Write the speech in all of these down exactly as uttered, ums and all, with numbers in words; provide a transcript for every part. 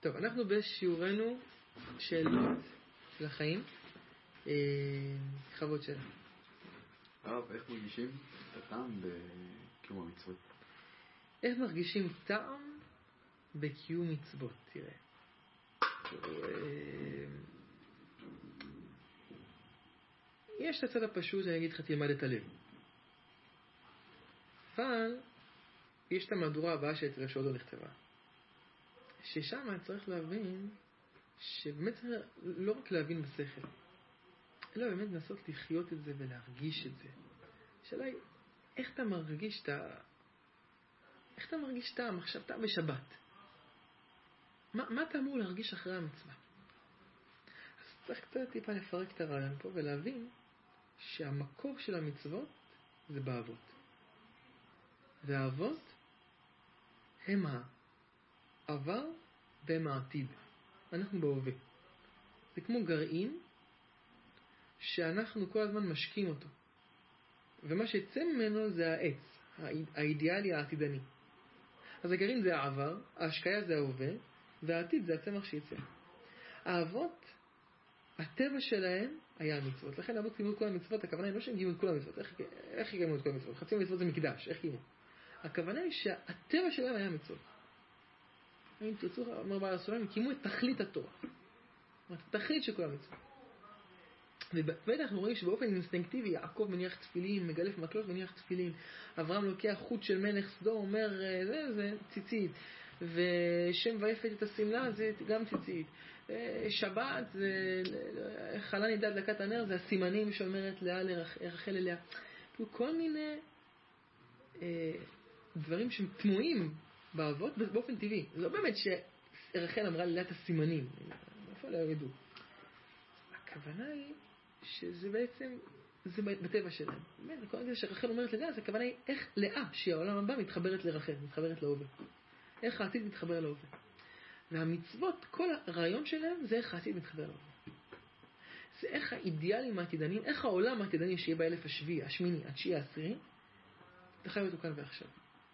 טוב, אנחנו בשיעורנו של, של החיים, חוות שלה. הרב, איך מרגישים את הטעם בקיום המצוות? איך מרגישים טעם בקיום מצוות? תראה. יש את הצד הפשוט, אני אגיד לך, תלמד את הלב. אבל יש את המהדורה הבאה שאצל שעוד לא נכתבה. ששם צריך להבין, שבאמת צריך לא רק להבין בשכל, אלא באמת לנסות לחיות את זה ולהרגיש את זה. השאלה היא, איך אתה מרגיש את ה... איך אתה מרגיש את העם עכשיו, אתה בשבת? מה, מה אתה אמור להרגיש אחרי המצווה? אז צריך קצת טיפה לפרק את הרעיון פה ולהבין שהמקור של המצוות זה באבות. והאבות הם העבר והם העתיד. אנחנו בהווה. זה כמו גרעין שאנחנו כל הזמן משקים אותו. ומה שיצא ממנו זה העץ, האידיאלי העתידני. אז הגרעין זה העבר, ההשקיה זה ההווה, והעתיד זה הצמח שיצא. האבות, הטבע שלהם היה המצוות. לכן האבות קיימו את כל המצוות, הכוונה היא לא שהם קיימו את כל המצוות. איך, איך קיימו את כל המצוות? חצי המצוות זה מקדש, איך קיימו? הכוונה היא שהטבע שלהם היה מצוות. אם תרצו, אומר בעל הסולם, הם קיימו את תכלית התורה. את התכלית של כל המצוות. ובאמת אנחנו רואים שבאופן אינסטינקטיבי יעקב מניח תפילין, מגלף מקלות מניח תפילין, אברהם לוקח חוט של מלך סדום, אומר זה זה ציצית, ושם ויפת את הסמלה זה גם ציצית, שבת זה חלה נידה הדלקת הנר, זה הסימנים שאומרת לאה לרחל אליה. כל מיני אה, דברים שהם תמוהים באבות באופן טבעי. זה לא באמת שרחל אמרה ללאה את הסימנים, איפה לא ידעו. הכוונה היא שזה בעצם, זה בטבע שלהם. באמת, כל זה שרחל אומרת ללאה, אז הכוונה היא איך לאה, שהיא העולם הבא, מתחברת לרחל, מתחברת להווה. איך העתיד מתחבר להווה. והמצוות, כל הרעיון שלהם, זה איך העתיד מתחבר להווה. זה איך האידיאלים העתידנים, איך העולם העתידני שיהיה באלף השביעי, השמיני, התשיעי, העשירי, תחי אותו כאן ועכשיו.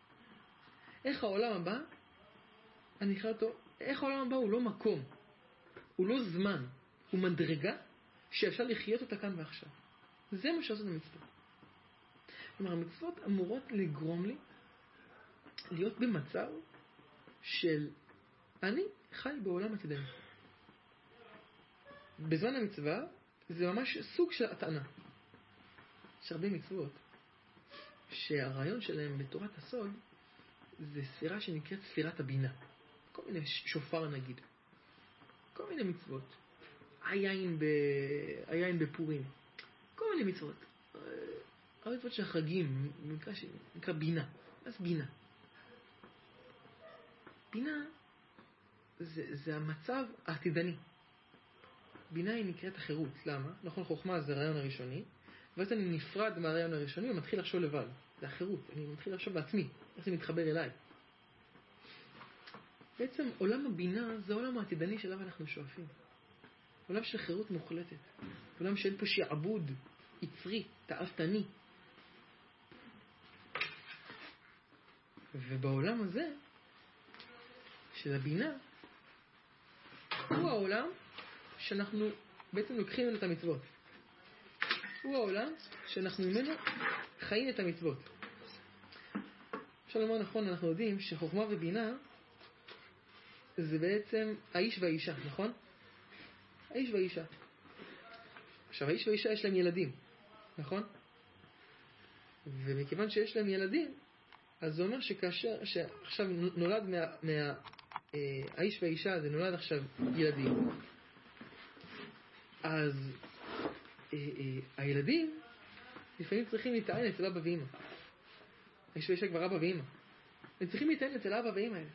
איך העולם הבא, אני אקרא אותו, איך העולם הבא הוא לא מקום, הוא לא זמן, הוא מדרגה שאפשר לחיות אותה כאן ועכשיו. זה מה שעושה את המצוות. כלומר, המצוות אמורות לגרום לי להיות במצב של אני חי בעולם עתידני. בזמן המצווה זה ממש סוג של הטענה. יש הרבה מצוות שהרעיון שלהם בתורת הסוד זה ספירה שנקראת ספירת הבינה. כל מיני שופר נגיד. כל מיני מצוות. היין, ב... היין בפורים. כל מיני מצוות. המצוות של החגים, נקרא, ש... נקרא בינה. אז בינה. בינה זה, זה המצב העתידני. בינה היא נקראת החירות. למה? נכון, חוכמה זה הרעיון הראשוני, ואז אני נפרד מהרעיון הראשוני ומתחיל לחשוב לבד. זה החירות. אני מתחיל לחשוב בעצמי. איך זה מתחבר אליי. בעצם עולם הבינה זה העולם העתידני שלו אנחנו שואפים. עולם של חירות מוחלטת. עולם שאין פה שעבוד יצרי, תאוותני. ובעולם הזה של הבינה הוא העולם שאנחנו בעצם לוקחים ממנו את המצוות. הוא העולם שאנחנו ממנו חיים את המצוות. אפשר לומר נכון, אנחנו יודעים שחוכמה ובינה זה בעצם האיש והאישה, נכון? האיש והאישה. עכשיו, האיש והאישה יש להם ילדים, נכון? ומכיוון שיש להם ילדים, אז זה אומר שכאשר, שעכשיו נולד מה, מה, אה, האיש והאישה, זה נולד עכשיו ילדים. אז אה, אה, הילדים לפעמים צריכים להתעין אצל אבא ואמא. האיש והאישה כבר אבא ואמא. הם צריכים להתעין אצל אבא ואמא האלה.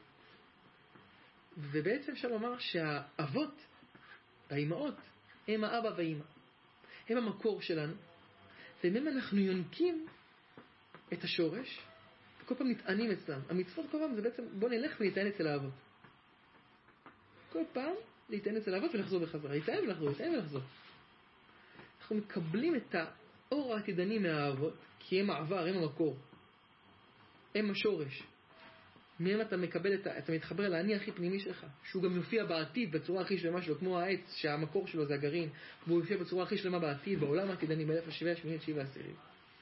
ובעצם אפשר לומר שהאבות, האמאות, הם האבא והאמא. הם המקור שלנו. ומהם אנחנו יונקים את השורש, וכל פעם נטענים אצלם. המצוות כל פעם זה בעצם, בוא נלך ונטען אצל האבות. כל פעם להתען אצל האבות ולחזור בחזרה. להתען ולחזור, להתען ולחזור. אנחנו מקבלים את האור העתידני מהאבות, כי הם העבר, הם המקור. הם השורש. מהם אתה מקבל את ה... אתה מתחבר לאני הכי פנימי שלך, שהוא גם יופיע בעתיד בצורה הכי שלמה שלו, כמו העץ שהמקור שלו זה הגרעין, והוא יופיע בצורה הכי שלמה בעתיד, בעולם העתידני, באלף השביעי, השמיני, התשיעי והעשירי.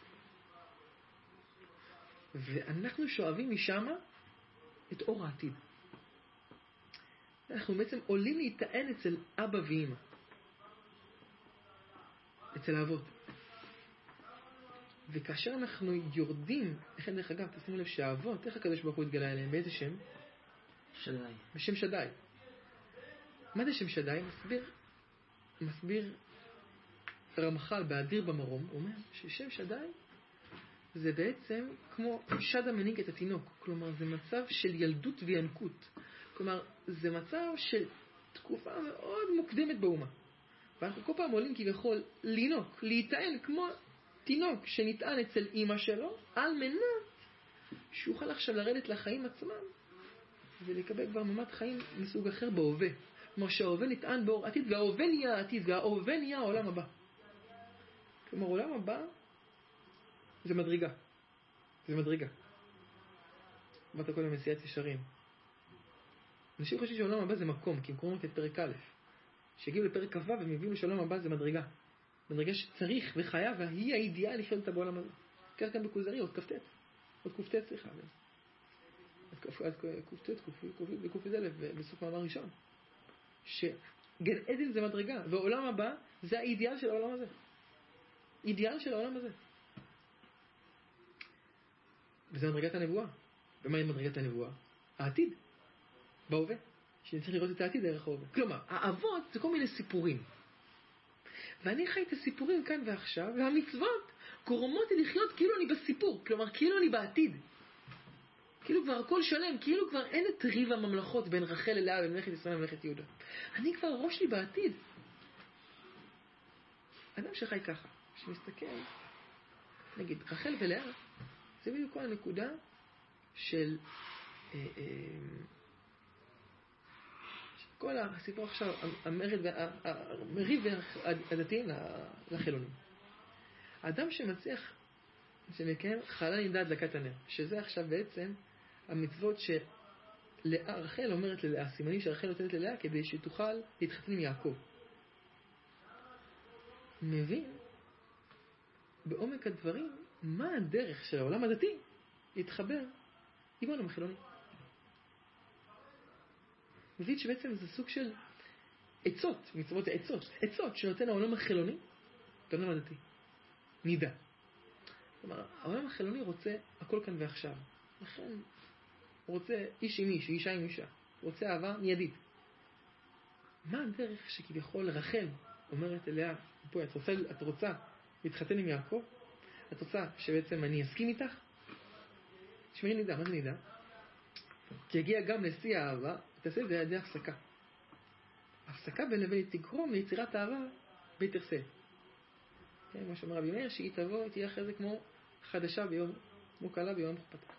ואנחנו שואבים משם את אור העתיד. אנחנו בעצם עולים להיטען אצל אבא ואמא. אצל האבות. וכאשר אנחנו יורדים, לכן דרך אגב, תשימו לב שהאבות, איך הקדוש ברוך הוא התגלה אליהם? באיזה שם? שדאי. בשם שדאי. מה זה שם שדאי? מסביר, מסביר רמח"ל באדיר במרום, הוא אומר ששם שדאי זה בעצם כמו שד המנהיג את התינוק. כלומר, זה מצב של ילדות וינקות. כלומר, זה מצב של תקופה מאוד מוקדמת באומה. ואנחנו כל פעם עולים כביכול לינוק, להיטען כמו תינוק שנטען אצל אמא שלו, על מנת שיוכל עכשיו לרדת לחיים עצמם ולקבל כבר ממד חיים מסוג אחר בהווה. כלומר שההווה נטען באור עתיד, וההווה נהיה העתיד, וההווה נהיה העולם הבא. כלומר, העולם הבא זה מדרגה. זה מדרגה. אמרת קודם מסיעת ישרים. אנשים חושבים שהעולם הבא זה מקום, כי הם קוראים את פרק א'. שהגיעו לפרק כ"ו והם הבינו שהעולם הבא זה מדרגה. מדרגה שצריך וחייב, והיא האידיאל לחיות אותה בעולם הזה. כך גם בכוזרי, עוד כ"ט. עוד ק"ט סליחה. עוד ק"ט, ק"ד אלף, בסוף מאמר ראשון. שגן עדן זה מדרגה, והעולם הבא זה האידיאל של העולם הזה. אידיאל של העולם הזה. וזה מדרגת הנבואה. ומה היא מדרגת הנבואה? העתיד. בהווה. שאני צריך לראות את העתיד דרך ההווה. כלומר, האבות זה כל מיני סיפורים. ואני חי את הסיפורים כאן ועכשיו, והמצוות גורמות לי לחיות כאילו אני בסיפור. כלומר, כאילו אני בעתיד. כאילו כבר הכל שלם, כאילו כבר אין את ריב הממלכות בין רחל ללאה, בין ממלכת ישראל וממלכת יהודה. אני כבר ראש לי בעתיד. אדם שחי ככה, שמסתכל, נגיד, רחל ולאה, זה בדיוק כל הנקודה של אה, אה, כל הסיפור עכשיו, המרד, המריב הדתיים לחילונים. האדם שמצליח, שמקיים חלל נמדד דלקת הנר, שזה עכשיו בעצם המצוות שרחל אומרת ללאה, הסימנים שרחל נותנת ללאה כדי שתוכל להתחתן עם יעקב. מבין בעומק הדברים מה הדרך של העולם הדתי להתחבר עם העולם החילוני. מבין שבעצם זה סוג של עצות, מצוות עצות, עצות שנותן העולם החילוני לעולם הדתי. נידע. כלומר, העולם החילוני רוצה הכל כאן ועכשיו. לכן הוא רוצה איש עם איש, אישה עם אישה. הוא רוצה אהבה מיידית. מה הדרך שכביכול רחל אומרת אליה, פה, את רוצה, את רוצה להתחתן עם יעקב? את רוצה שבעצם אני אסכים איתך? שמרי נידע, מה זה נידע? כי הגיע גם לשיא האהבה, תעשה את זה לידי הפסקה. הפסקה בין לבין תגרום ליצירת אהבה ביתרסה. כן, מה שאומר רבי מאיר, שהיא תבוא, תהיה אחרי זה כמו חדשה ביום, כמו קלה ביום חופתה.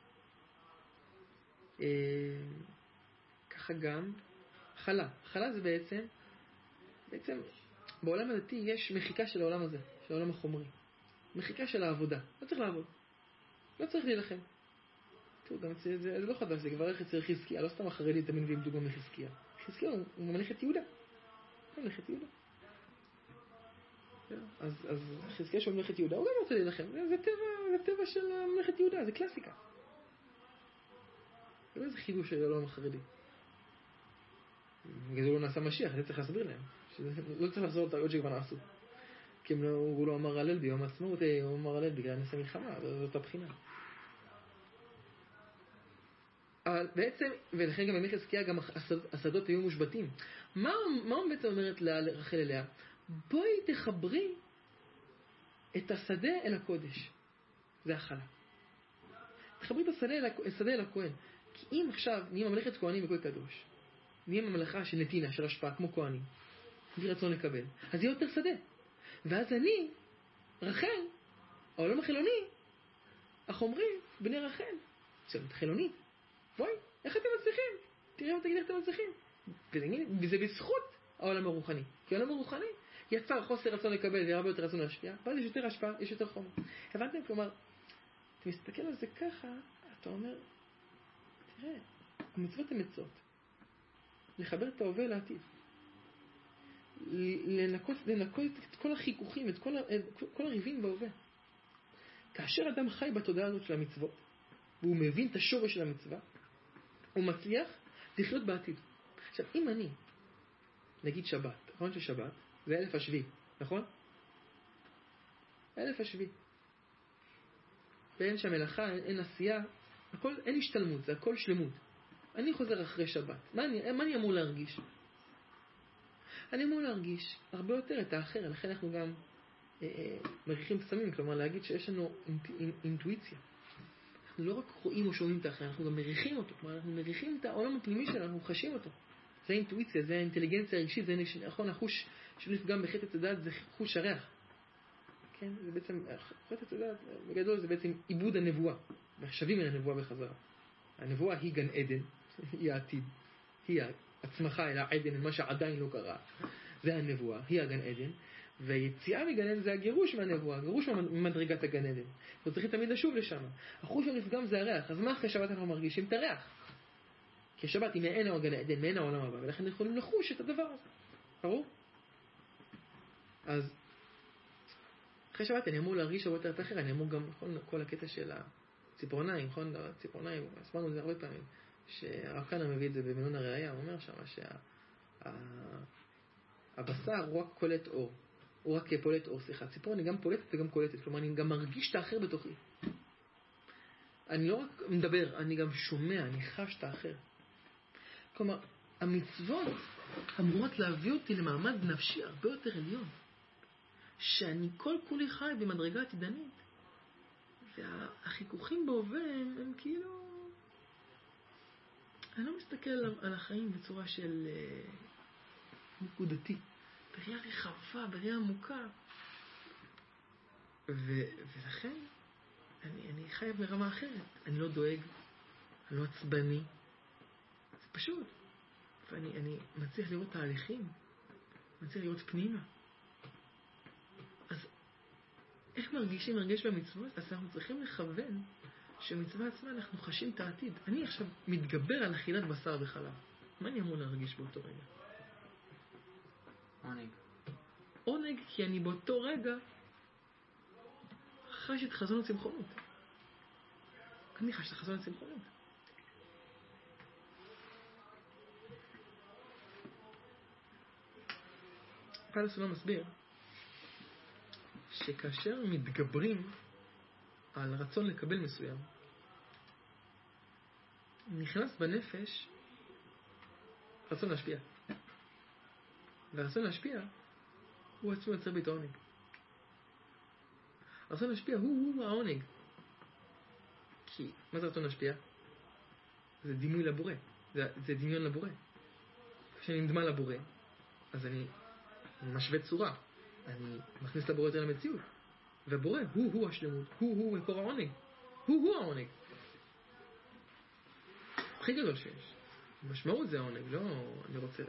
אה, ככה גם חלה. חלה זה בעצם, בעצם בעולם הדתי יש מחיקה של העולם הזה, של העולם החומרי. מחיקה של העבודה. לא צריך לעבוד. לא צריך להילחם. תראו, גם זה, זה, זה לא חדש, זה כבר איך אצל חזקיה, לא סתם החרדים תמיד מביאים דוגמה מחזקיה. חזקיה הוא, הוא ממלכת יהודה. הוא ממלכת יהודה. אז, אז חזקיה שהוא ממלכת יהודה, הוא גם רוצה להילחם. זה, זה טבע, זה טבע של ממלכת יהודה, זה קלאסיקה. זה לא איזה חידוש של העולם החרדי. בגלל זה הוא לא נעשה משיח, זה צריך להסביר להם. לא צריך לחזור את הטעויות שכבר נעשו. כי לא, הוא לא אמר הלל ביום העצמאות, הוא אמר הלל בגלל נס המלחמה, זאת הבחינה. אבל בעצם, ולכן גם במלך חזקיה גם השדות היו מושבתים. מה, מה הוא בעצם אומרת לרחל אליה? בואי תחברי את השדה אל הקודש. זה החלה. תחברי את השדה אל, השדה אל הכהן. כי אם עכשיו נהיה ממלכת כהנים וכהן קדוש, נהיה ממלכה של נתינה, של השפעה, כמו כהנים, בלי רצון לקבל, אז יהיה יותר שדה. ואז אני, רחל, העולם החילוני, החומרי, בני רחל, זאת חילונית. בואי, איך אתם מצליחים? תראי מה תגיד איך אתם מצליחים. וזה בזכות העולם הרוחני. כי העולם הרוחני יצר חוסר רצון לקבל והרבה יותר רצון להשפיע, ואז יש יותר השפעה, יש יותר חומר. הבנתם? כלומר, אתה מסתכל על זה ככה, אתה אומר, תראה, המצוות הן עצות. לחבר את ההווה לעתיד. לנקות, לנקות את כל החיכוכים, את כל, את כל הריבים בהווה. כאשר אדם חי בתודעה הזאת של המצוות, והוא מבין את השורש של המצווה, הוא מצליח לחיות בעתיד. עכשיו, אם אני, נגיד שבת, נכון ששבת, זה אלף השביעי, נכון? אלף השביעי. ואין שם מלאכה, אין, אין עשייה, הכל, אין השתלמות, זה הכל שלמות. אני חוזר אחרי שבת. מה אני, מה אני אמור להרגיש? אני אמור להרגיש הרבה יותר את האחר, לכן אנחנו גם אה, אה, מריחים פסמים, כלומר להגיד שיש לנו אינט, אינ, אינטואיציה. אנחנו לא רק רואים או שומעים את האחר, אנחנו גם מריחים אותו, כלומר אנחנו מריחים את העולם הפנימי שלנו, אנחנו חשים אותו. זה האינטואיציה, זה האינטליגנציה הרגשית, זה נכון, החוש שנפגם בחטא עץ הדעת זה חוש הריח. כן, זה בעצם, חטא עץ הדעת, בגדול זה בעצם עיבוד הנבואה, מחשבים אל הנבואה בחזרה. הנבואה היא גן עדן, היא העתיד, היא הצמחה אל העדן, אל מה שעדיין לא קרה. זה הנבואה, היא הגן עדן, והיציאה מגן עדן זה הגירוש מהנבואה, הגירוש ממדרגת הגן עדן. אנחנו צריכים תמיד לשוב לשם. החוש הנפגם זה הריח, אז מה אחרי שבת אנחנו מרגישים? את הריח. כי שבת היא מעין הגן עדן, מעין העולם הבא, ולכן אנחנו יכולים לחוש את הדבר הזה. ברור? אז אחרי שבת אני אמור להרגיש הרבה יותר אחר, אני אמור גם כל, כל הקטע של הציפורניים, נכון? הציפורניים, הסברנו את זה הרבה פעמים, שהרב כהנא מביא את זה במילון הראייה, הוא אומר שם שהבשר הוא רק קולט אור, הוא רק פולט אור, סליחה, הציפורן היא גם פולטת וגם קולטת, כלומר אני גם מרגיש את האחר בתוכי. אני לא רק מדבר, אני גם שומע, אני חש את האחר. כלומר, המצוות אמורות להביא אותי למעמד נפשי הרבה יותר עליון. שאני כל כולי חי במדרגה עתידנית. והחיכוכים בהווה הם, הם כאילו... אני לא מסתכל על, על החיים בצורה של uh, נקודתי. בראייה רחבה, בראייה עמוקה. ו, ולכן אני, אני חי ברמה אחרת. אני לא דואג, אני לא עצבני. זה פשוט. ואני אני מצליח לראות תהליכים. מצליח לראות פנימה. אז איך מרגישים מרגש במצוות? אז אנחנו צריכים לכוון שמצווה עצמה אנחנו חשים את העתיד. אני עכשיו מתגבר על אכילת בשר וחלב. מה אני אמור להרגיש באותו רגע? עונג. עונג כי אני באותו רגע חש את חזון הצמחונות. אני חש את חזון הצמחונות. פאולוס הסולם מסביר שכאשר מתגברים על רצון לקבל מסוים, נכנס בנפש רצון להשפיע. והרצון להשפיע הוא עצמו יוצר בי את העונג. הרצון להשפיע הוא, הוא העונג. כי מה זה רצון להשפיע? זה דימוי לבורא. זה, זה דמיון לבורא. כשאני נדמה לבורא, אז אני משווה צורה. אני מכניס לבורא יותר למציאות. והבורא הוא הוא השלמות. הוא הוא מקור העונג. הוא הוא העונג. הכי גדול שיש. המשמעות זה העונג, לא אני רוצה.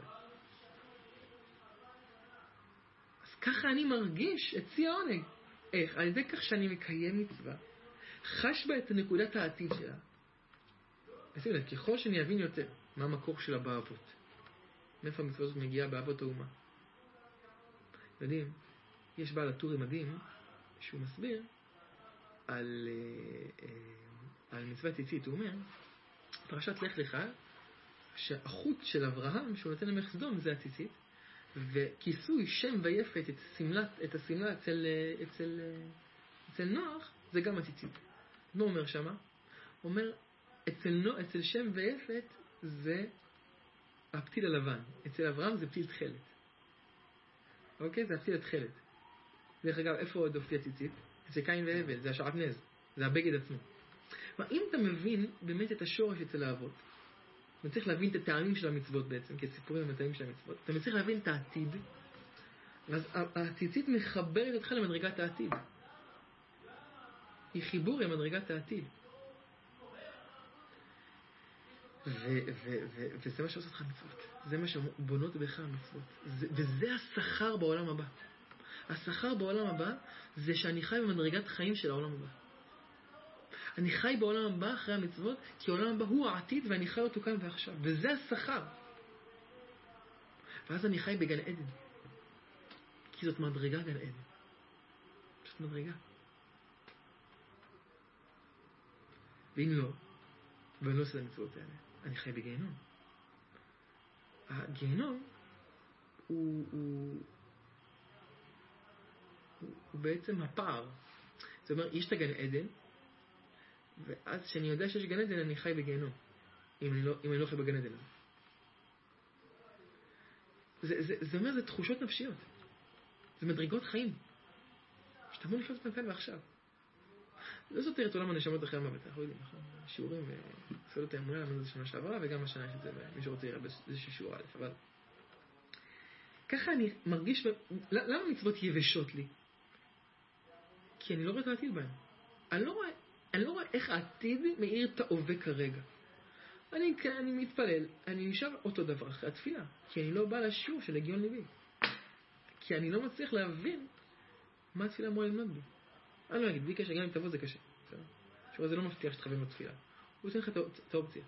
אז ככה אני מרגיש את צי העונג. איך? על ידי כך שאני מקיים מצווה, חש בה את נקודת העתיד שלה. בסדר, ככל שאני אבין יותר מה המקור שלה באבות. מאיפה המצווה הזאת מגיעה באבות האומה. יודעים, יש בעל הטורי מדהים שהוא מסביר על, על מצוות ציצית. הוא אומר, פרשת לך לך, שהחוט של אברהם שהוא נותן למלך סדום זה הציצית, וכיסוי שם ויפת את הסמלת, את הסמלה אצל, אצל, אצל נוח זה גם הציצית. מה אומר שמה? אומר, אצל, נוח, אצל שם ויפת זה הפתיל הלבן, אצל אברהם זה פתיל תחלת. אוקיי? זה הפתיל התחלת. דרך אגב, איפה עוד הופיע ציצית? אצל קין והבל, זה השעטנז, זה הבגד עצמו. אם אתה מבין באמת את השורש אצל האבות, אתה צריך להבין את הטעמים של המצוות בעצם, כי הסיפורים הם הטעמים של המצוות. אתה צריך להבין את העתיד, ואז הציצית מחברת אותך למדרגת העתיד. היא חיבור למדרגת העתיד. וזה מה שעושה אותך מצוות. זה מה שבונות בך המצוות. וזה השכר בעולם הבא. השכר בעולם הבא זה שאני חי במדרגת חיים של העולם הבא. אני חי בעולם הבא אחרי המצוות, כי העולם הבא הוא העתיד ואני חי אותו כאן ועכשיו. וזה השכר. ואז אני חי בגן עדן. כי זאת מדרגה גן עדן. זאת מדרגה. ואם לא, ואני לא עושה את המצוות האלה, אני חי בגיהנום. הגיהנום הוא, הוא, הוא, הוא בעצם הפער. זאת אומרת, יש את הגן עדן, ואז כשאני יודע שיש גן עדן, אני חי בגיהנום. אם אני לא, אם אני לא חי בגן עדן. זה, זה, זה אומר, זה תחושות נפשיות. זה מדרגות חיים. שאתה אמור לחיות אותם כאן ועכשיו. לא סותר את עולם הנשמות אחרי המוות. אנחנו יודעים, נכון? שיעורים וסעודות האמונה, למדנו את זה שנה שעברה, וגם השנה יש את זה, מי שרוצה יראה באיזשהו שיעור א', אבל ככה אני מרגיש, למה מצוות יבשות לי? כי אני לא רואה את העתיד בהם. אני לא רואה, אני לא רואה איך העתיד מאיר את ההווה כרגע. אני, אני מתפלל, אני נשאר אותו דבר אחרי התפילה, כי אני לא בא לשיעור של הגיון ליבי. כי אני לא מצליח להבין מה התפילה אמורה ללמד בי. אני לא אגיד, בלי קשר, גם אם תבוא זה קשה. שיעור הזה לא מבטיח שתכוון בתפילה. הוא יוצא לך את האופציה.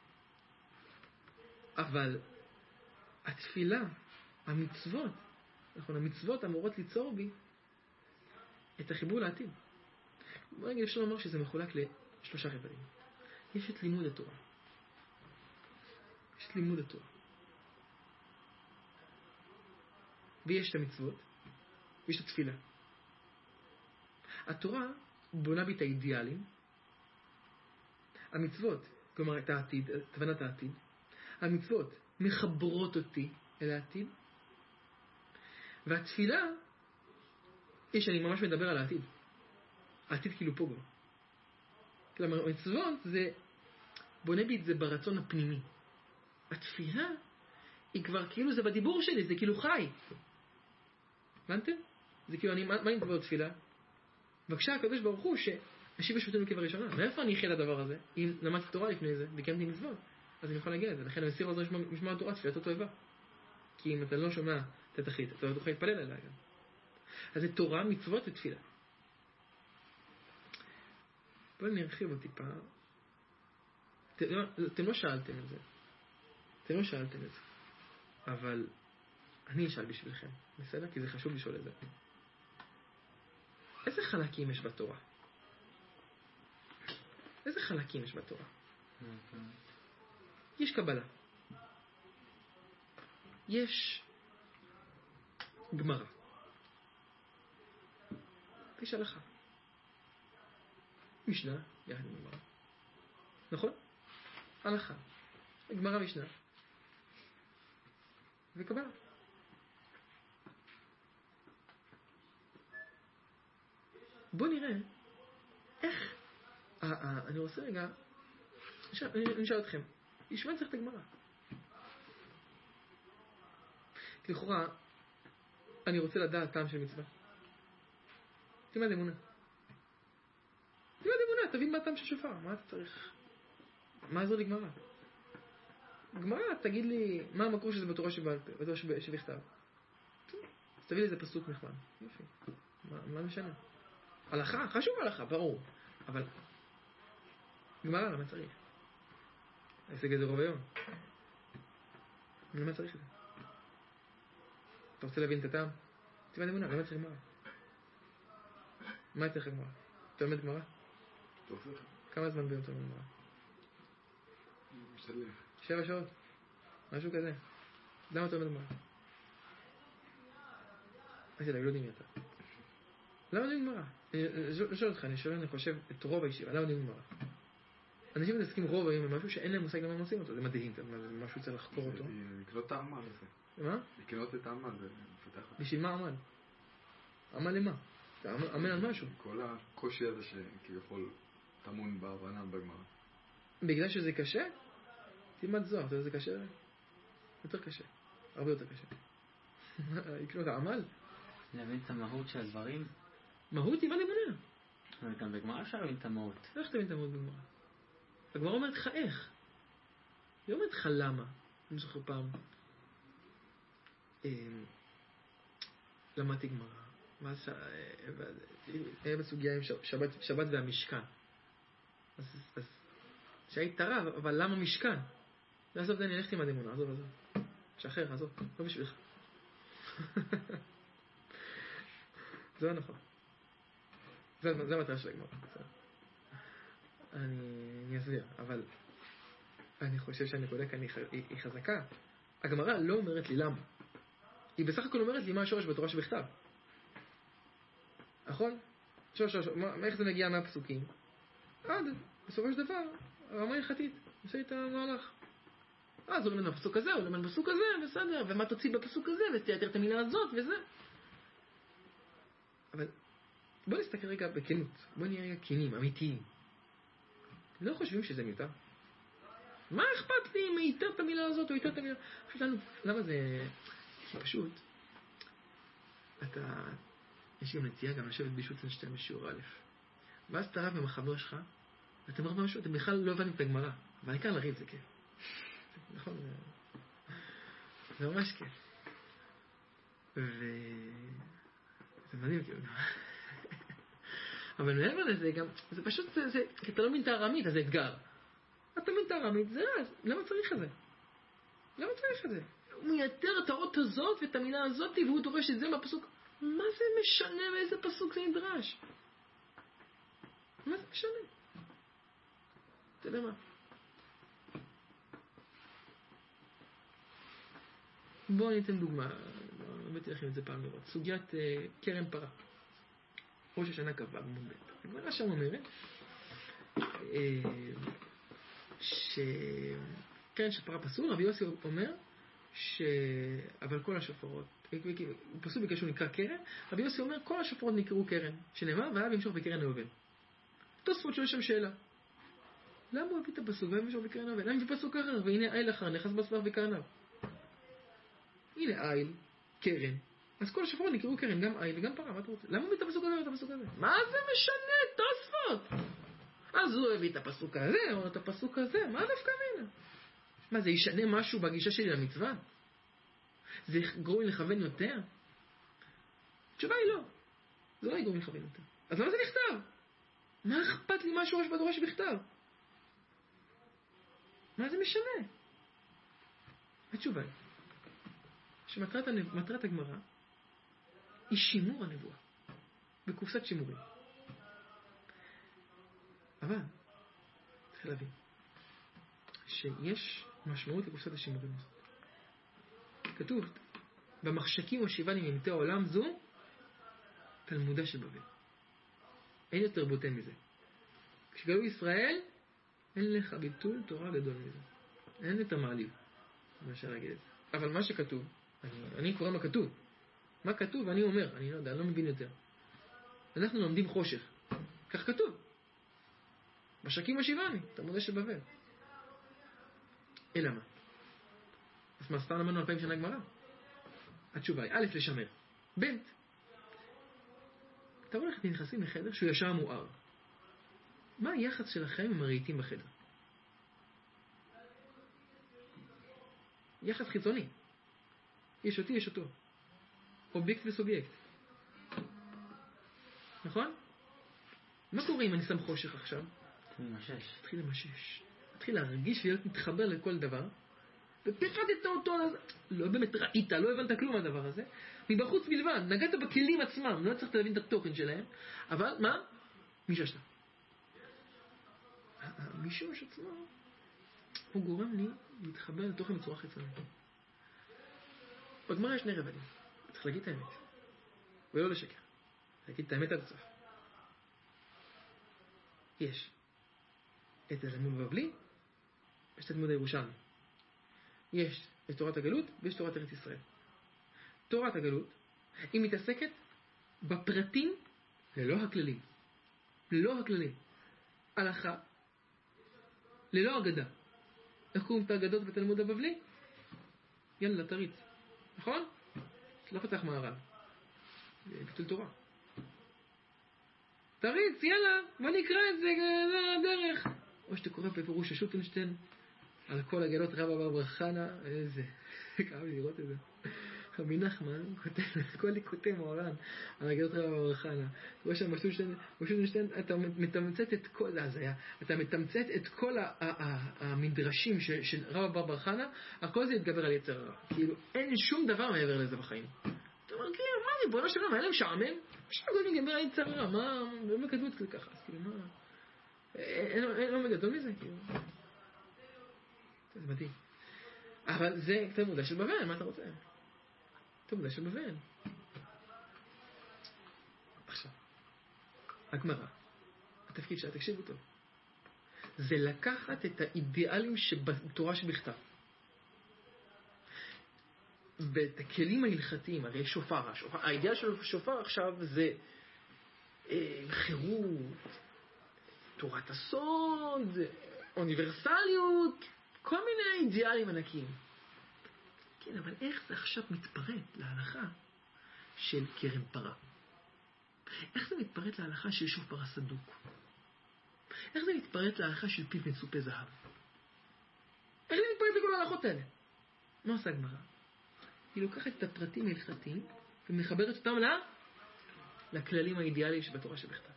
אבל התפילה, המצוות, נכון, המצוות אמורות ליצור בי את החיבור לעתיד. בוא נגיד, אפשר לומר שזה מחולק לשלושה רבדים. יש את לימוד התורה. יש את לימוד התורה. ויש את המצוות, ויש את התפילה. התורה בונה בי את האידיאלים. המצוות, כלומר את העתיד, את הבנת העתיד. המצוות מחברות אותי אל העתיד. והתפילה היא שאני ממש מדבר על העתיד. העתיד כאילו פה כבר. כלומר, המצוות זה בונה בי את זה ברצון הפנימי. התפילה היא כבר כאילו זה בדיבור שלי, זה כאילו חי. הבנתם? זה כאילו, אני, מה, מה אני מדבר בתפילה? בבקשה הקדוש ברוך הוא שהשיב בשבותנו כבראשונה. מאיפה אני אחיה לדבר הזה? אם למדתי תורה לפני זה וקיימתי מצוות, אז אני יכול להגיע לזה. לכן המסיר עוזר משמע התורה, תפילתו טובה. כי אם אתה לא שומע את התכלית, אתה לא תוכל להתפלל עליה גם. אז זה תורה, מצוות ותפילה. בואו נרחיב עוד טיפה. אתם, אתם לא שאלתם את זה. אתם לא שאלתם את זה. אבל אני אשאל בשבילכם. בסדר? כי זה חשוב לשאול את זה. איזה חלקים יש בתורה? איזה חלקים יש בתורה? יש קבלה. יש גמרא. יש הלכה. משנה, יחד עם גמרא. נכון? הלכה. גמרא משנה. וקבלה. בוא נראה איך, אה, אה, אני רוצה רגע, אני אשאל אתכם, ישמע צריך את הגמרא. לכאורה, אני רוצה לדעת טעם של מצווה. תלמד אמונה. תלמד אמונה, תבין מה טעם של שופר, מה אתה צריך? מה עזור לי גמרא? גמרא, תגיד לי, מה המקור שזה בתורה שבעל פה, בתורה שבכתב. אז תביא לי איזה פסוק נחמד. יופי. מה, מה משנה? הלכה, חשוב הלכה, ברור. אבל גמרא, למה צריך? ההישג הזה רוב היום. למה צריך את זה? אתה רוצה להבין את הטעם? תלמד אמונה, למה צריך גמרא? מה צריך גמרא? אתה לומד גמרא? כמה זמן ביום אתה לומד גמרא? שבע שעות. משהו כזה. למה אתה לומד גמרא? אני יודע, לא יודעים מי אתה. למה לומד גמרא? אני שואל אותך, אני שואל, אני חושב את רוב הישיבה, למה לומד גמרא? אנשים מתעסקים רוב היום במשהו שאין להם מושג למה הם עושים אותו. זה מדהים, זה משהו צריך לחקור אותו. לקנות את העמל הזה. מה? לקנות את העמל ולפתח אותו. בשביל מה עמל? עמל למה? אתה עמל על משהו. כל הקושי הזה שכביכול טמון בהבנה בגמרא. בגלל שזה קשה? תלמד זוהר, אתה יודע זה קשה? יותר קשה. הרבה יותר קשה. לקנות העמל? להבין את המהות של הדברים? מהות היא אמונה. אבל גם בגמרא אפשר להבין את המהות. איך תבין את המהות בגמרא? הגמרא אומרת לך איך. היא אומרת לך למה. אני זוכר פעם. למדתי גמרא. היה בסוגיה עם שבת והמשכן. אז, אז שהיית רב, אבל למה משכן? לעזוב, דני, הלכתי עם הדמונה, עזוב, עזוב. שחרר, עזוב, לא בשבילך. זה לא נכון. זה, זה המטרה של הגמרא. אני, אני אסביר, אבל אני חושב שהנקודה כאן היא, היא, היא חזקה. הגמרא לא אומרת לי למה. היא בסך הכל אומרת לי מה השורש בתורה שבכתב. נכון? שורש, שורש, מה, איך זה מגיע מהפסוקים? עד, בסופו של דבר, הרמה הלכתית, עושה את המהלך. אז הוא לומד בפסוק הזה, הוא לומד בפסוק הזה, בסדר, ומה תוציא בפסוק הזה, ותייתר את המילה הזאת, וזה. אבל בוא נסתכל רגע בכנות, בוא נהיה רגע כנים, אמיתיים. לא חושבים שזה מיותר? מה אכפת לי אם ייתר את המילה הזאת או ייתר את המילה? לנו, למה זה... כי פשוט, אתה... יש גם נטייה גם לשבת בישות צנשתיים בשיעור א', ואז אתה רב עם החבר שלך, ואתם רב משהו, אתם בכלל לא הבנים את הגמרא, אבל העיקר לריב זה כיף. נכון? זה ממש כיף. ו... זה מדהים כאילו. אבל מעבר לזה גם, זה פשוט, זה, זה, כי אתה לא מבין את הארמית, אז זה אתגר. אתה מבין את הארמית, זה רז, למה צריך את זה? למה צריך את זה? הוא מייתר את האות הזאת ואת המילה הזאת, והוא דורש את זה מהפסוק. מה זה משנה מאיזה פסוק זה נדרש? מה זה משנה? אתה יודע מה? בואו ניתן דוגמה, לא הבאתי לכם את זה פעם לראות. סוגיית uh, קרן פרה. ראש השנה קבע במובן. הגמרא שם אומרת שקרן של פרה פסול, רבי יוסי אומר ש... אבל כל השופרות, הוא פסול בגלל שהוא נקרא קרן, רבי יוסי אומר כל השופרות נקראו קרן, שנאמר והיה במשוך בקרן היובל. תוספות שיש שם שאלה. למה הוא הביא את הפסוק והיה במשוך בקרן היובל? למה הביא פסוק אחר? והנה איל אחר נכנס בסבך בקרניו. הנה איל, קרן. אז כל השופרות נקראו קרן, גם איל וגם פרה, מה אתה רוצה? למה הוא הביא את הפסוק הזה ואת הפסוק הזה? מה זה משנה? תוספות! אז הוא הביא את הפסוק הזה או את הפסוק הזה, מה דווקא מינה? מה, זה ישנה משהו בגישה שלי למצווה? זה יגרום לכוון יותר? התשובה היא לא. זה לא יגרום לכוון יותר. אז למה זה נכתב? מה אכפת לי מה שורש בתורה שבכתב? מה זה משנה? התשובה היא שמטרת מטרת הגמרא היא שימור הנבואה בקופסת שימורים. אבל צריך להבין שיש משמעות לקופסת השימורים הזאת. כתוב במחשכים ושיבנים ימתי העולם זו תלמודה של בבל. אין יותר בוטה מזה. כשגלו ישראל אין לך ביטול תורה גדול מזה. אין את המעליב. מה אפשר להגיד את זה. אבל מה שכתוב, אני, אני קורא מה כתוב. מה כתוב ואני אומר, אני לא יודע, אני לא מבין יותר. אנחנו לומדים חושך. כך כתוב. משקים ושיבני, תלמודה של בבל. אלא מה? אז מה, סתם למדנו אלפיים שנה גמרא? התשובה היא, א', לשמר. ב', אתה הולך ונכנסים לחדר שהוא ישר מואר. מה היחס שלכם עם הרהיטים בחדר? יחס חיצוני. יש אותי, יש אותו. אובייקט וסובייקט. נכון? מה קורה אם אני שם חושך עכשיו? תמשש. תתחיל למשש. תתחיל להרגיש ולהיות מתחבר לכל דבר. ופירטת אותו, לא באמת ראית, לא הבנת כלום מהדבר הזה. מבחוץ בלבד, נגעת בכלים עצמם, לא צריך להבין את התוכן שלהם. אבל מה? מיששת. המישוש עצמו, הוא גורם לי להתחבר לתוכן בצורה חיצונית. בגמרא יש שני רבדים. צריך להגיד את האמת. ולא לשקר. להגיד את האמת עד הסוף. יש את התלמוד בבלי, יש את התלמוד הירושלמי. יש את תורת הגלות ויש תורת ארץ ישראל. תורת הגלות היא מתעסקת בפרטים ללא הכללים. ללא הכללים. הלכה ללא אגדה. איך קוראים את האגדות בתלמוד הבבלי? יאללה, תריץ. נכון? לא פתח מערב. זה ביטול תורה. תריץ, יאללה, בוא נקרא את זה, זה הדרך. או שאתה קורא בפירוש השוטנשטיין, על כל הגלות רבא בר בר חנה, איזה, כאב לי לראות את זה. רבי נחמן כותב, כל ליקוטי מוהר"ן, על הגדות רב בר חנה. הוא שם משהו שטיין, אתה מתמצת את כל, זה היה, אתה מתמצת את כל המדרשים של רב בר חנה, הכל זה יתגבר על יצר הרע. כאילו, אין שום דבר מעבר לזה בחיים. אתה אומר, כאילו, מה זה, בואו נשאר, מה היה להם שעמם? יש לנו גם יתגבר על יצר הרע, מה, לא כתבו את זה ככה, אז כאילו, מה, אין לו מגדול מזה, כאילו. זה מדהים. אבל זה כתב מודע של בבל, מה אתה רוצה? כתב מודע של בבל. עכשיו, הגמרא, התפקיד שלה, תקשיבו טוב, זה לקחת את האידיאלים שבתורה שבכתב, ואת הכלים ההלכתיים, הרי שופר, השופר, האידיאל של שופר עכשיו זה אה, חירות, תורת הסוד, אוניברסליות, כל מיני אידיאלים ענקיים. כן, אבל איך זה עכשיו מתפרט להלכה של קרן פרה? איך זה מתפרט להלכה של שוף פרה סדוק? איך זה מתפרט להלכה של פיו מצופה זהב? איך זה מתפרט לכל ההלכות האלה? מה עושה הגמרא? היא לוקחת את הפרטים ההלכתיים ומחברת אותם לה, לכללים האידיאליים שבתורה שבכתב.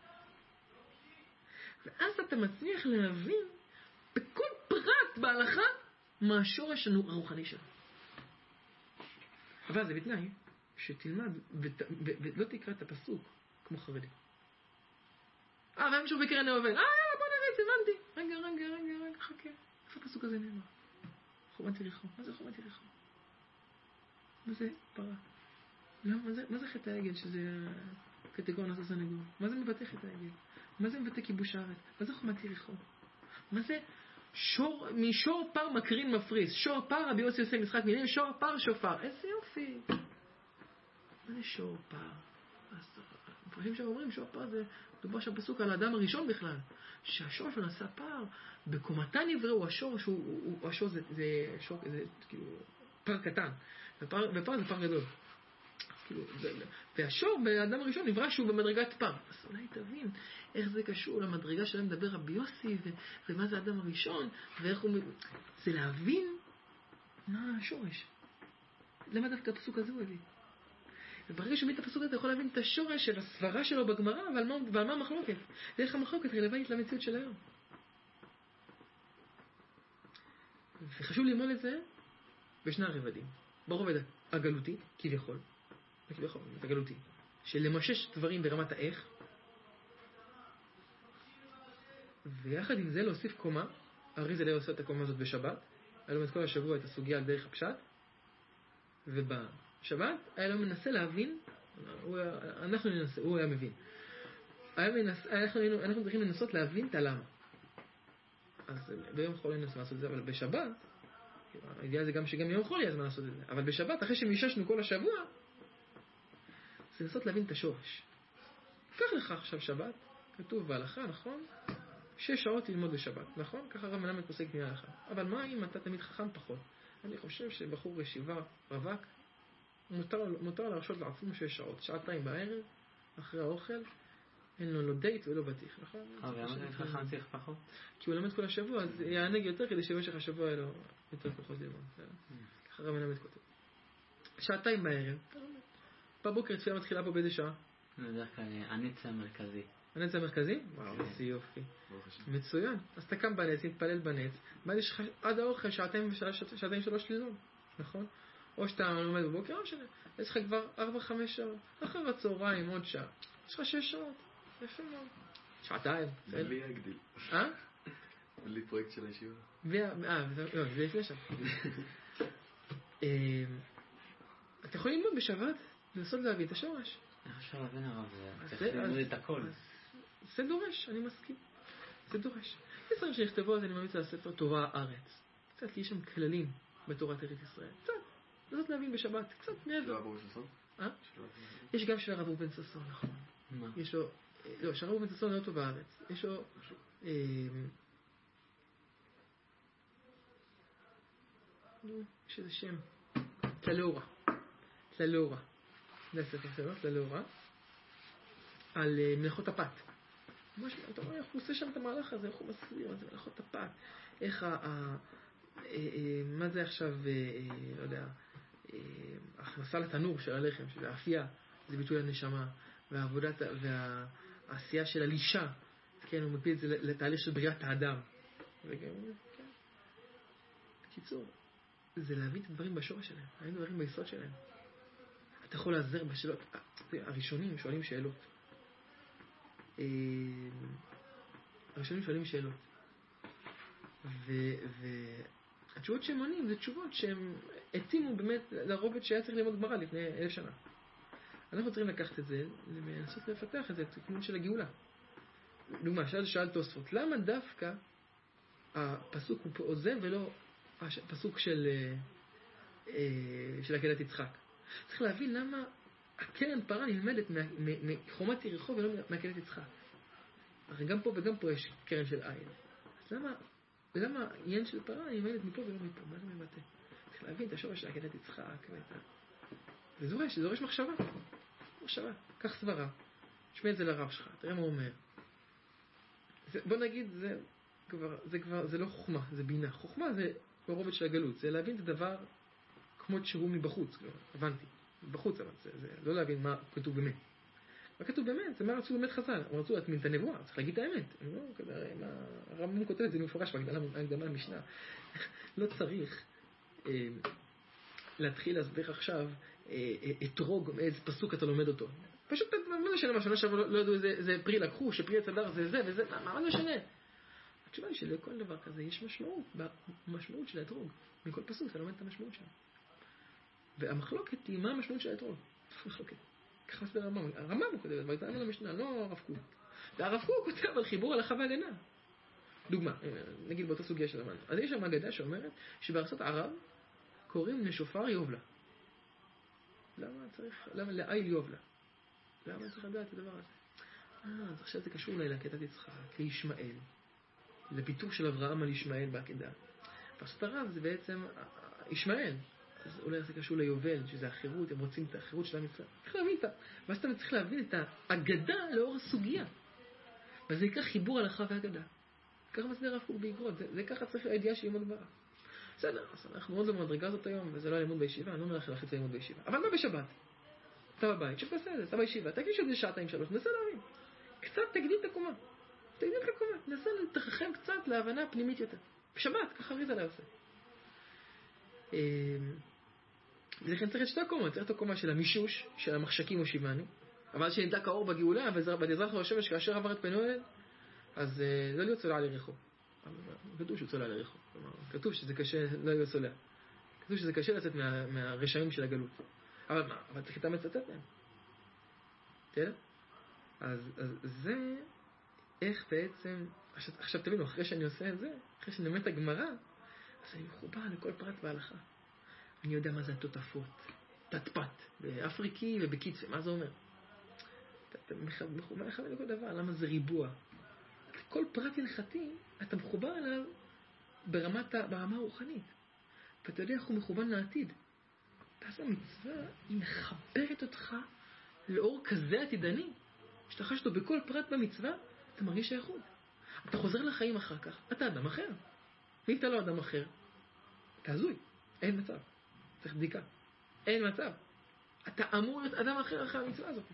ואז אתה מצליח להבין בכל פרט בהלכה מה השורש הרוחני שלו. אבל זה בתנאי שתלמד ולא תקרא את הפסוק כמו חרדי. אה, והם שוב בקרן היובל. אה, יאללה, בוא נראה, הבנתי. רגע, רגע, רגע, רגע, חכה. איפה הפסוק הזה נאמר? חומת יריחו. מה זה חומת יריחו? מה זה פרה? לא, מה זה, מה זה חטא העגל שזה קטגוריה נעשה סנגור? מה זה מבטא חטא העגל? מה זה מבטא כיבוש הארץ? מה זה חומת יריחו? מה זה שור, משור פר מקרין מפריס? שור פר, רבי יוסי עושה משחק מילים, שור פר שופר. איזה יופי. מה זה שור פר? מפרשים שם אומרים, שור פר זה דובר שם פסוק על האדם הראשון בכלל. שהשור שהוא נעשה פר, בקומתה נבראו, השור שהוא, השור זה, זה, שור, זה כאילו פר קטן. ופר, ופר זה פר גדול. כאילו, והשור באדם הראשון נברא שהוא במדרגת פר. אז אולי תבין איך זה קשור למדרגה שלהם מדבר רבי יוסי, ו- ומה זה האדם הראשון, ואיך הוא... זה להבין מה השורש. למה דווקא הפסוק הזה הוא הביא? וברגע שמבין את הפסוק הזה אתה יכול להבין את השורש של הסברה שלו בגמרא, ועל מה, ועל מה המחלוקת. ואיך המחלוקת רלוונטית למציאות של היום. וחשוב ללמוד את זה בשני הרבדים. ברובד הגלותי, כביכול, כביכול, את הגלותי, של למשש דברים ברמת האיך, ויחד עם זה להוסיף קומה. הרי זה לא עושה את הקומה הזאת בשבת, היה לו את כל השבוע את הסוגיה על דרך הפשט, ובשבת היה לו מנסה להבין, הוא, אנחנו ננסה, הוא היה מבין, היה מנס, אנחנו, אנחנו צריכים לנסות להבין את הלמה. אז ביום חול ננסה לעשות את זה, אבל בשבת, האידיאל זה גם שגם יום חול יהיה זמן לעשות את זה, אבל בשבת, אחרי שמיששנו כל השבוע, זה לנסות להבין את השורש. קח לך עכשיו שבת, כתוב בהלכה, נכון? שש שעות ללמוד בשבת, נכון? ככה רב מלמד פוסק מההלכה. אבל מה אם אתה תמיד חכם פחות? אני חושב שבחור ישיבה רווק, מותר, מותר להרשות לעצמו שש שעות, שעתיים בערב, אחרי האוכל, אין לו לא דייט ולא בטיח, נכון? אבל למה זה חכם צריך פחות? כי הוא למד כל השבוע, אז יענג יותר כדי שבמשך השבוע יהיה לו יותר כוחות ללמוד. ככה רב מלמד כותב. שעתיים בערב, בבוקר תפילה מתחילה פה באיזה שעה? בדרך כלל הנץ המרכזי. הנץ המרכזי? וואו, איזה יופי. מצוין. אז אתה קם בנץ, מתפלל בנץ, ואז יש לך עד האוכל שעתיים שלוש ללמוד, נכון? או שאתה לומד בבוקר, או שנה. יש לך כבר ארבע חמש שעות. אחר הצהריים עוד שעה. יש לך שש שעות. יפה מאוד. שעתיים. בלי להגדיל. אה? בלי פרויקט של הישיבה. אה, זה לפני שם. אתה יכול ללמוד בשבת, לנסות להביא את השורש. איך אפשר להבין הרב? צריך ללמוד את הכל. זה דורש, אני מסכים. זה דורש. יש דברים שנכתבו, אז אני ממליץ על הספר תורה הארץ. קצת, כי יש שם כללים בתורת ארץ ישראל. קצת, לנסות להבין בשבת. קצת מעבר. של הרב בן ששון? אה? יש גם של הרב בן ששון, נכון. מה? יש לו... לא, של הרב בן ששון לא טוב בארץ. יש לו... יש איזה שם. תלאורה. תלאורה. זה הספר שלו, תלאורה. על מלאכות הפת. אתה רואה איך הוא עושה שם את המהלך הזה, איך הוא מסביר מה זה מלאכות הפת. איך ה... מה זה עכשיו, לא יודע, ההכנסה לתנור של הלחם, שזה האפייה, זה ביטוי לנשמה, והעבודת, והעשייה של הלישה, כן, הוא מפיל את זה לתהליך של בריאת האדם. וגם, כן. בקיצור, זה להבין את הדברים בשורש שלהם, להבין את הדברים ביסוד שלהם. אתה יכול לעזר בשאלות, הראשונים שואלים שאלות. הראשונים שואלים שאלות. והתשובות שהם עונים זה תשובות שהם התאימו באמת לרובד שהיה צריך ללמוד גמרא לפני אלף שנה. אנחנו צריכים לקחת את זה ולנסות לפתח את זה, את הכיוון של הגאולה. דוגמה, שאל שאל תוספות, למה דווקא הפסוק הוא פה עוזב ולא הפסוק של של עקדת יצחק? צריך להבין למה הקרן פרה נלמדת מחומת יריחו ולא מעקדת יצחק. הרי גם פה וגם פה יש קרן של עין. אז למה, למה עניין של פרה נלמדת מפה ולא מפה? מה זה מבטא? צריך להבין את השורש של עקדת יצחק. זה זורש, זה זורש מחשבה. מחשבה. קח סברה, תשמע את זה לרב שלך, תראה מה הוא אומר. זה, בוא נגיד, זה כבר, זה כבר, זה לא חוכמה, זה בינה. חוכמה זה ברובד של הגלות, זה להבין את הדבר כמו שהוא מבחוץ, לא, הבנתי. בחוץ, אבל זה, זה לא להבין מה כתוב באמת. מה כתוב באמת? זה מה רצו באמת חז"ל. הם רצו להטמין את הנבואה, צריך להגיד את האמת. לא, כזה, מה, הרמב"ם כותב את זה במפורש בהקדמה למשנה. לא צריך אה, להתחיל להסביר עכשיו אה, אתרוג מאיזה פסוק אתה לומד אותו. פשוט מה משנה מה שנה שעבר לא ידעו איזה פרי לקחו, שפרי הצדר זה זה וזה, מה, מה משנה? התשובה היא שלכל דבר כזה יש משמעות, משמעות של האתרוג. מכל פסוק אתה לומד את המשמעות שלו. והמחלוקת היא מה המשמעות של האתרוג. מחלוקת. ככה סדר הרמב"ם. הרמב"ם הוא כותב, והייתה לנו למשנה, לא הרב קוק. והרב קוק כותב על חיבור הלכה והגנה. דוגמה, נגיד באותה סוגיה של המן. אז יש שם אגדה שאומרת שבארצות ערב קוראים לשופר יובלה. למה צריך, למה לעיל יובלה? למה צריך לדעת את הדבר הזה? אה, אז עכשיו זה קשור אולי לעקדת יצחק, לישמעאל, לביטור של אברהם על ישמעאל בעקדה. בארצות ערב זה בעצם ישמעאל. אז אולי זה קשור ליובל, שזה החירות, הם רוצים את החירות של המצווה. צריך להבין אותה. ואז אתה צריך להבין את האגדה לאור הסוגיה. וזה יקרה חיבור הלכה והאגדה. ככה מסביר הרב קוק באגרות. זה, זה ככה צריך הידיעה של לימוד גמרא. בסדר, אז אנחנו מאוד במדרגה הזאת היום, וזה לא לימוד בישיבה, אני לא אומר לך להחליט לימוד בישיבה. אבל מה בשבת? אתה בבית, שוב תעשה את זה, אתה בישיבה, תגיד שזה שעתיים שלוש, נסה להבין. קצת תגדיל את הקומה. תגדיל את הקומה. נסה לתרחם קצת להבנה הפנימית יותר. בשבת, ככה ריזה לעושה. לכן צריך את שתי הקומות, צריך את הקומה של המישוש, של המחשקים או שיבני, אבל שנדלק האור בגאולה, ונזרח לו השמש כאשר עבר את פנואל, אז לא להיות צולע לריחו. כתוב שהוא צולע לריחו. כתוב שזה קשה, לא להיות צולע. כתוב שזה קשה לצאת מה, מהרשעים של הגלות. אבל מה? אבל צריך להתאמץ לצאת מהם. תראה? אז, אז זה איך בעצם, עכשיו, עכשיו תבינו, אחרי שאני עושה את זה, אחרי שאני לומד את הגמרא, אז אני מחובר לכל פרט בהלכה. אני יודע מה זה התותפות, תת-פת, באפריקי ובקיצה, מה זה אומר? אתה מחובר לך לכל דבר, למה זה ריבוע? כל פרט הלכתי, אתה מחובר אליו ברמת, ברמה הרוחנית. ואתה יודע איך הוא מכוון לעתיד. אז המצווה, היא מחברת אותך לאור כזה עתידני, שאתה חש אותו בכל פרט במצווה, אתה מרגיש שייכות. אתה חוזר לחיים אחר כך, אתה אדם אחר. ואם אתה לא אדם אחר, אתה הזוי, אין מצב. צריך בדיקה. אין מצב. אתה אמור להיות אדם אחר אחרי המצווה הזאת.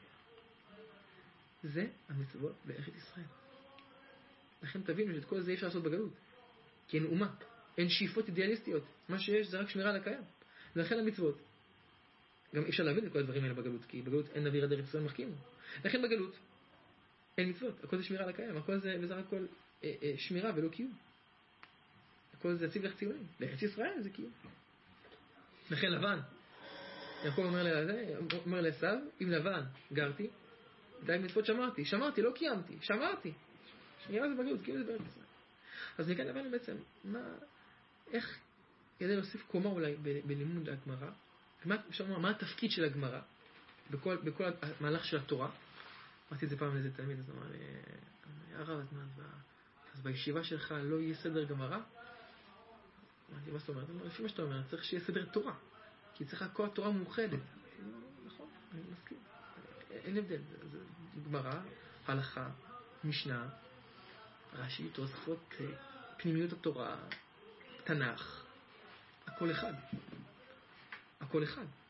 זה המצוות בארץ ישראל. לכן תבינו שאת כל זה אי אפשר לעשות בגלות. כי אין אומה. אין שאיפות אידיאליסטיות. מה שיש זה רק שמירה על הקיים. לכן המצוות. גם אי אפשר להבין את כל הדברים האלה בגלות. כי בגלות אין נביא עד ארץ ישראל מחכים. לכן בגלות אין מצוות. הכל זה שמירה על הקיים. הכל זה וזה רק כל אה, אה, שמירה ולא קיום. הכל זה ציב לך ציונים. לארץ ישראל זה קיום. לכן לבן. יעקב אומר לזה, אומר לעשיו, עם לבן גרתי, די מצוות שמרתי. שמרתי, לא קיימתי. שמרתי. שמירה זה בגלות, קיום זה בארץ ישראל. אז מכאן הבנו בעצם, מה, איך, כדי להוסיף קומה אולי ב, בלימוד הגמרא, מה, מה, מה התפקיד של הגמרא, בכל, בכל המהלך של התורה. אמרתי את זה פעם לאיזה תלמיד, אז אמר לי, הרב, אז, אז בישיבה שלך לא יהיה סדר גמרא? אמרתי, מה זאת אומרת? לפי מה שאתה אומר, צריך שיהיה סדר תורה, כי צריך כל התורה מאוחדת. נכון, אני מסכים. אין הבדל, זה גמרא, הלכה, משנה, רש"י, תוספות, פנימיות התורה, תנ"ך, הכל אחד. הכל אחד.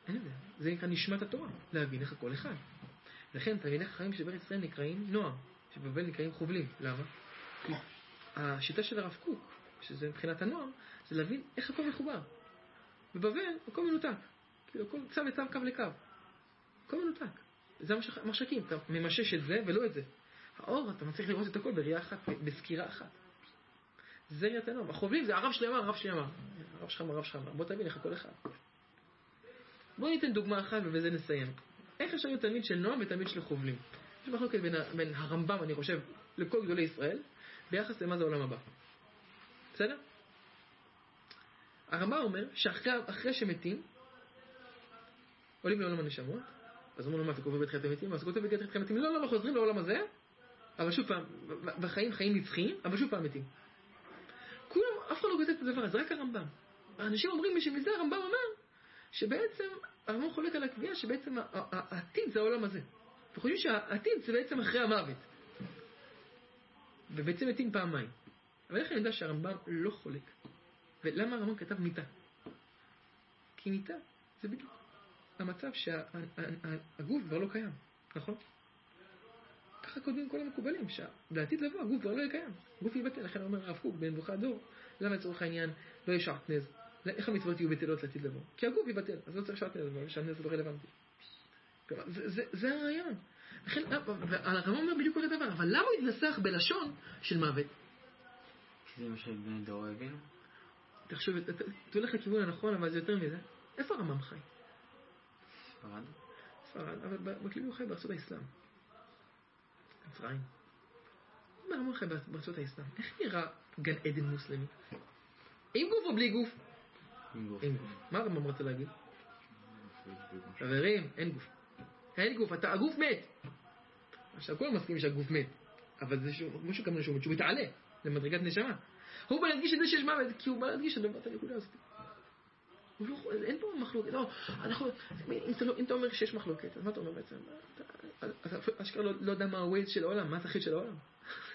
אין את זה. זה נקרא נשמת התורה, להבין איך הכל אחד. לכן תלמידי חכמים שבארץ ישראל נקראים נועם, שבבבל נקראים חובלים. למה? כי השיטה של הרב קוק, שזה מבחינת הנועם, זה להבין איך הכל מחובר. בבבל הכל מנותק. כאילו הכל צו לצו, קו לקו. הכל מנותק. זה המשקים, אתה ממשש את זה ולא את זה. האור, אתה מצליח לראות את הכל בראייה אחת, בסקירה אחת. זה ראיית הנועם. החובלים זה הרב שלי אמר, הרב שלי אמר. הרב שלך אמר, הרב שלך אמר. בוא תבין איך הכל אחד. בואו ניתן דוגמה אחת ובזה נסיים. איך אפשר להיות תלמיד של נועם ותלמיד של חובלים? יש מחלוקת בין, בין הרמב"ם, אני חושב, לכל גדולי ישראל, ביחס למה זה העולם הבא. בסדר? הרמב"ם אומר שאחרי אחרי שמתים, עולים לעולם הנשמות, אז אומרים לו מה, אתה כותב בתחילת המתים? אז אתה כותב בתחילת המתים? לא, לא, לא, חוזרים לעולם הזה, אבל שוב פעם, בחיים, חיים נצחיים, אבל שוב פעם מתים. כולם, אף אחד לא כותב את הדבר, זה רק הרמב"ם. האנשים אומרים שמזה הרמב"ם אומר, שבעצם, הרמב"ם חולק על הקביעה שבעצם העתיד זה העולם הזה. וחושבים שהעתיד זה בעצם אחרי המוות. ובעצם מתים פעמיים. אבל איך אני יודע שהרמב"ם לא חולק? ולמה הרמב"ם כתב מיטה? כי מיטה זה בדיוק המצב שהגוף כבר לא קיים, נכון? ככה כותבים כל המקובלים, שבעתיד לבוא הגוף כבר לא יהיה קיים. הגוף יבטל, לכן אומר הרב קוק בנבוכת דור, למה לצורך העניין לא יש שעטנז? איך המצוות יהיו בטלות לעתיד לבוא? כי הגוף יבטל, אז לא צריך שעטנז, שעטנז לא רלוונטי. זה, זה, זה הרעיון. לכן, הרמב"ם אומר בדיוק כל הדבר, אבל למה הוא התנסח בלשון של מוות? כי זה מה שבני דור הבינו? תחשוב, אתה הולך לכיוון הנכון, אבל זה יותר מזה. איפה הרמב"ם חי? ספרד? ספרד, אבל בכלי הוא חי בארצות האסלאם. מצרים. מה הרמב"ם חי בארצות האסלאם? איך נראה גן עדן מוסלמי? עם גוף או בלי גוף? עם גוף. עם גוף. מה הרמב"ם רוצה להגיד? חברים, אין גוף. אין גוף, אתה, הגוף מת. עכשיו, כולם מסכימים שהגוף מת. אבל זה משהו כמה נשומות, שהוא מתעלה למדרגת נשמה. הוא בא להדגיש את זה שיש מוות, כי הוא בא להדגיש את הנקודה הזאת. אין פה מחלוקת. לא, אנחנו, אם אתה אומר שיש מחלוקת, אז מה אתה אומר בעצם? אתה אשכרה לא יודע מה הווייז של העולם, מה התכלית של העולם.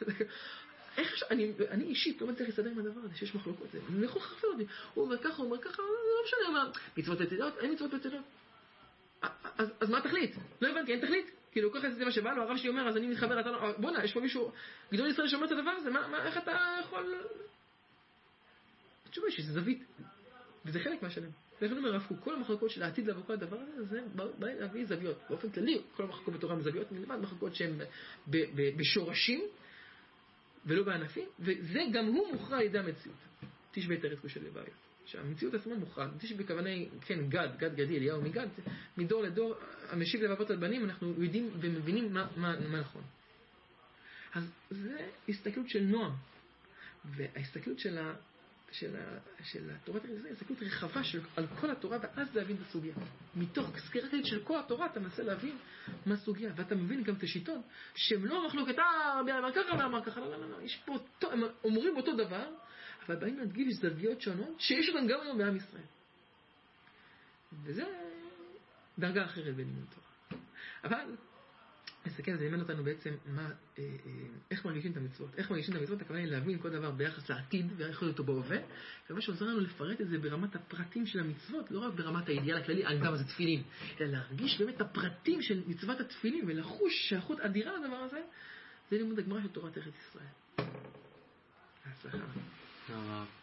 אני אישית לא מצליח להסתדר עם הדבר הזה, שיש מחלוקות. אני יכול לחפר אותי. הוא אומר ככה, הוא אומר ככה, לא משנה, הוא אומר, מצוות בצדות, אין מצוות בצדות. אז מה התכלית? לא הבנתי, אין תכלית? כאילו, ככה זה מה שבא לו, הרב שלי אומר, אז אני מתחבר, בוא'נה, יש פה מישהו, גדול ישראל שאומר את הדבר הזה, איך אתה יכול... התשובה שזה זווית, וזה חלק מהשלם. ואיך אני אומר, רב קוק, כל המחלקות של העתיד לבוא כל הדבר הזה, זה בא להביא זוויות. באופן כללי, כל המחלקות בתורה הן זוויות, מלבד מחלקות שהן בשורשים, ולא בענפים, וזה גם הוא מוכרע על ידי המציאות. תשבי את ארץ כושל לבעיות. שהמציאות עצמה מוכרעת, תשבי בכווני, כן, גד, גד גדי, אליהו מגד, מדור לדור, המשיב לבבות לבנים, אנחנו יודעים ומבינים מה, מה, מה נכון. אז זה הסתכלות של נועם, וההסתכלות של ה... של, ה, של התורת הרזיה, היא הסתכלות רחבה של, על כל התורה, ואז להבין את הסוגיה. מתוך סקירה כללית של כל התורה, אתה מנסה להבין מה הסוגיה, ואתה מבין גם את השיטות, שהם לא מחלוקת, אה, רבי אמר ככה, רבי אמר ככה, לא, לא, לא, לא, יש פה, הם אומרים אותו דבר, אבל באים להדגיש זוויות שונות, שיש אותן גם היום בעם ישראל. וזה דרגה אחרת בלימוד תורה. אבל, נסתכל, זה ימד אותנו בעצם מה, אה, אה, איך מרגישים את המצוות. איך מרגישים את המצוות, הכוונה היא להבין כל דבר ביחס לעתיד, ואיך להיות אותו בהווה, ומה שעוזר לנו לפרט את זה ברמת הפרטים של המצוות, לא רק ברמת האידיאל הכללי, על גם זה תפילין, אלא להרגיש באמת את הפרטים של מצוות התפילין, ולחוש שייכות אדירה לדבר הזה, זה לימוד הגמרא של תורת ארץ ישראל. הצלחה.